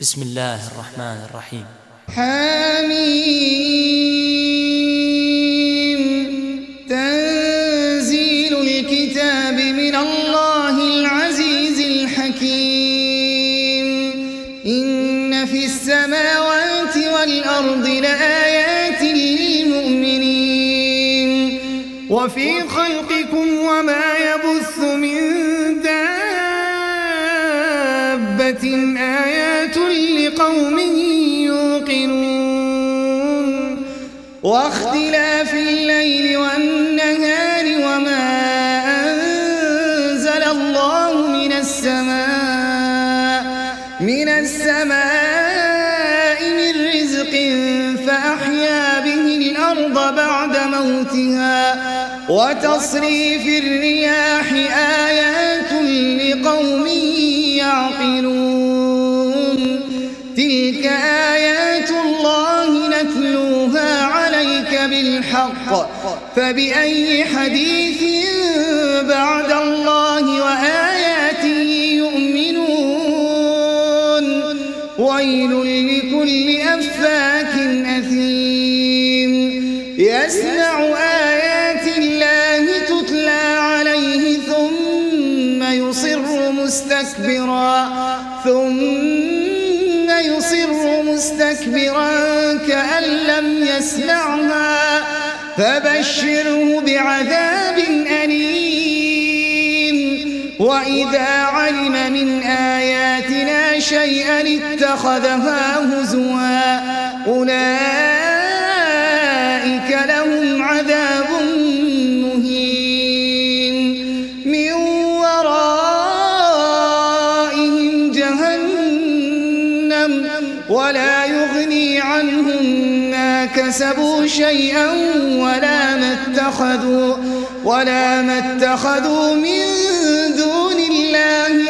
بسم الله الرحمن الرحيم. حميم تنزيل الكتاب من الله العزيز الحكيم. إن في السماوات والأرض لآيات للمؤمنين وفي خلقكم وما يبث من دابة آيات لقوم يوقنون. واختلاف الليل والنهار وما أنزل الله من السماء من رزق فأحيا به الأرض بعد موتها وتصريف الرياح آيات لقوم يعقلون. تلك آيات الله نتلوها عليك بالحق فبأي حديث بعد الله وآياته يؤمنون. ويل لكل أفاك أثيم يسمع آيات الله تتلى عليه ثم يصر مستكبرا كأن لم يسمعها فبشره بعذاب أليم. وإذا علم من آياتنا شيئا اتخذها هزوا أولئك لهم عذاب مهين من ورائهم جهنم ولا يغني عنهم ما كسبوا شيئا ولا ما اتخذوا من دون الله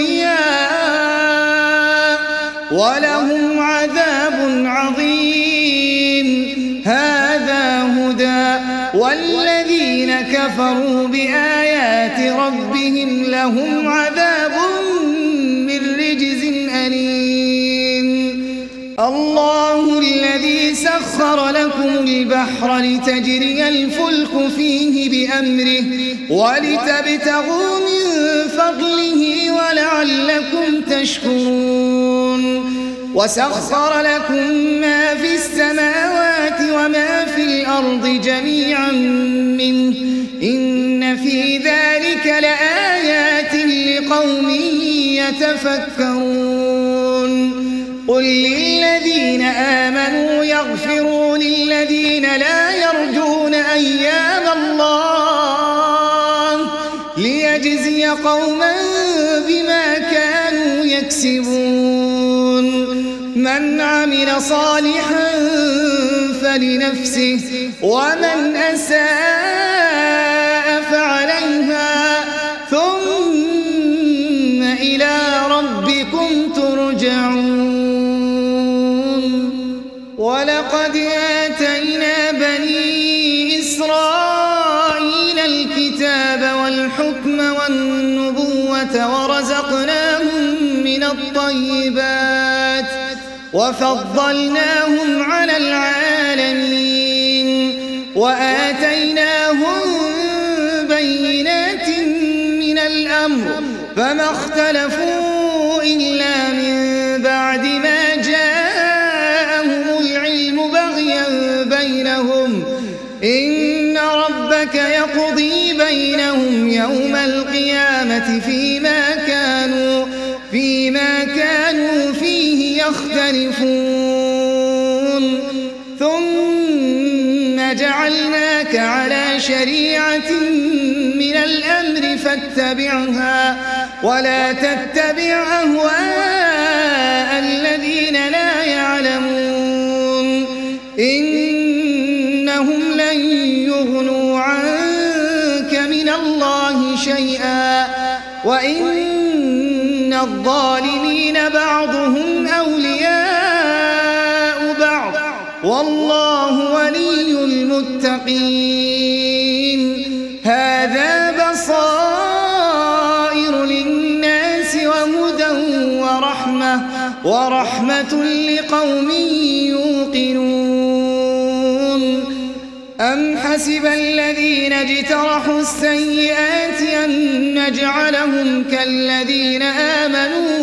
أولياء ولهم عذاب عظيم. هذا هدى والذين كفروا بآيات ربهم لهم عذاب من رجز أليم. الله الذي سخر لكم البحر لتجري الفلك فيه بأمره ولتبتغوا من فضله ولعلكم تشكرون. وسخر لكم ما في السماوات وما في الأرض جميعا منه إن في ذلك لآيات لقوم يتفكرون. قل للذين آمنوا يغفروا للذين لا يرجون أيام الله ليجزي قوما بما كانوا يكسبون. من عمل صالحا فلنفسه ومن أساء فعليها ثم إلى ربكم ترجعون. ولقد آتينا بني إسرائيل الكتاب والحكم والنبوة ورزقناهم من الطيبات وفضلناهم على العالمين وآتيناهم بينات من الأمر فما اختلفوا إلا من بعد ما جاءهم العلم بغيا بينهم. إن ربك يقضي بينهم يوم القيامة فيما كانوا فيه يختلفون. ثم جعلناك على شريعة من الأمر فاتبعها ولا تتبع أهواء الذين لا يعلمون. إنهم لن يغنوا عنك من الله شيئا وإن الظالمين بعضهم أولياء بعض والله ولي المتقين. هذا بصائر للناس وهدى ورحمة ورحمة لقوم يوقنون أم حسب الذين اجترحوا السيئات أن نجعلهم كالذين آمنوا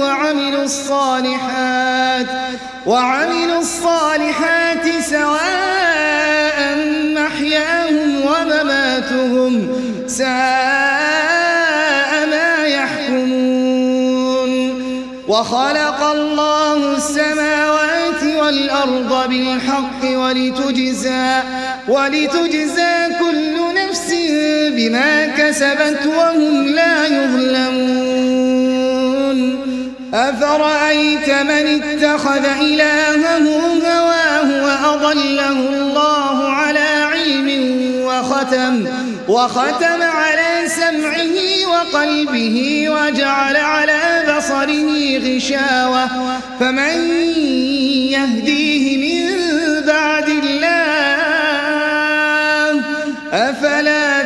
وعملوا الصالحات سواء محياهم ومماتهم ساء ما يحكمون وخلق الله السماوات والأرض بالحق ولتجزى كل نفس بما كسبت وهم لا يظلمون أفرأيت من اتخذ إلهه هواه وأضله الله على علم وختم على سمعه وقلبه وجعل على بصره غشاوة فمن يهديه من بعد الله أفلا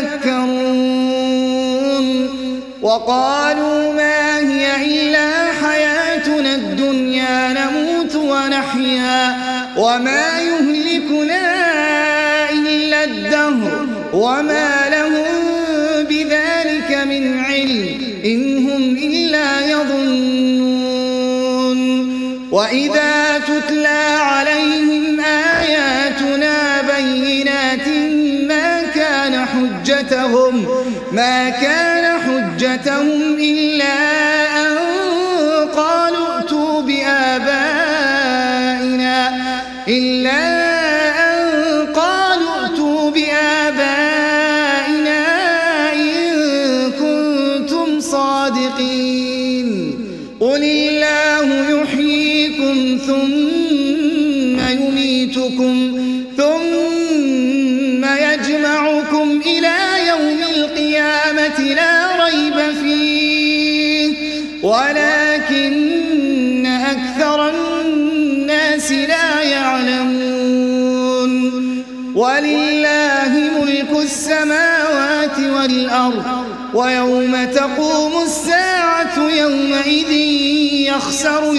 تذكرون وقالوا ما هي إلا حياتنا الدنيا نموت ونحيا وما يهلكنا إلا الدهر وما لهم بذلك من علم إن هم إلا يظنون وإذا تتلى عليهم آياتنا بينات ما كان حجتهم إلا أن قالوا ائتوا بآبائنا إن كنتم صادقين قل الله يحييكم ثم يميتكم ثم يجمعكم إلى يوم القيامة لا ريب فيه ولكن أكثر الناس لا يعلمون ولله ملك السماوات والأرض ويوم تقوم الساعة يومئذ يخسر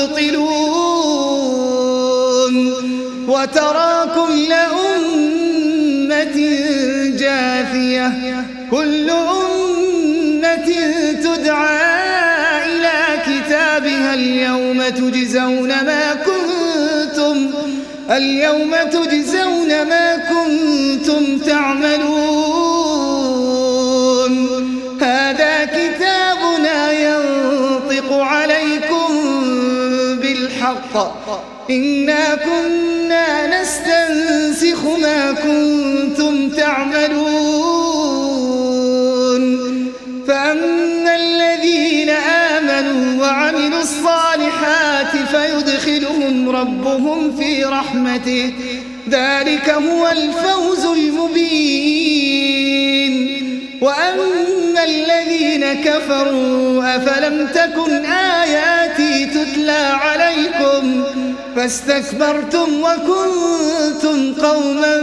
المبطلون وترى كل أمة جاثية كل أمة تدعى إلى كتابها اليوم تجزون ما كنتم تعملون هذا كتابنا ينطق عليكم بالحق إنا كنا نستنسخ ما كنتم تعملون فأما الذين آمنوا وعملوا الصالحات فيدخلهم ربهم في رحمته ذلك هو الفوز المبين وأما الذين كفروا أفلم تكن آياتي تتلى عليكم فاستكبرتم وكنتم قوما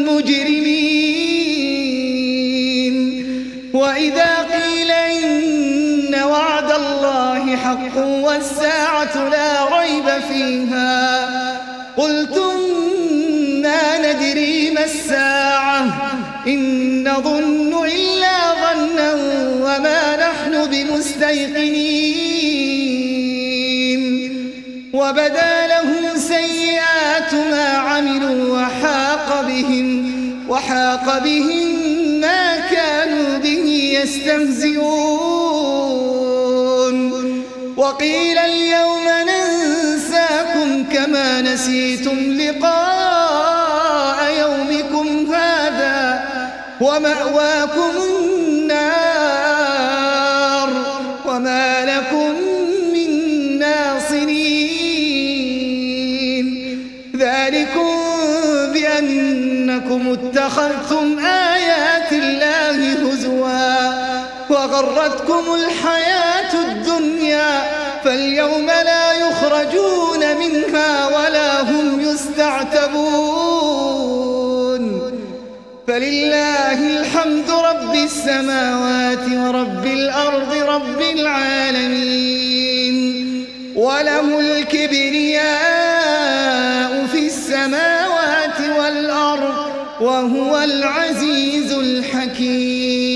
مجرمين وإذا قيل إن وعد الله حق والساعة لا ريب فيها قلتم ما ندري ما الساعة إن نظن إلا ظنا وما نحن بمستيقنين وبدا لهم سيئات ما عملوا وحاق بهم ما كانوا به يستهزئون وقيل اليوم ننساكم كما نسيتم لقاء يومكم هذا ومأواكم النار وما لكم من ناصرين ذلكم بأنكم اتخذتم آيات الله هزوا وغرتكم الحياة الدنيا فاليوم لا يخرجون منها ولا هم يستعتبون فلله الحمد رب السماوات ورب الأرض رب العالمين وله الكبرياء في السماوات والأرض وهو العزيز الحكيم.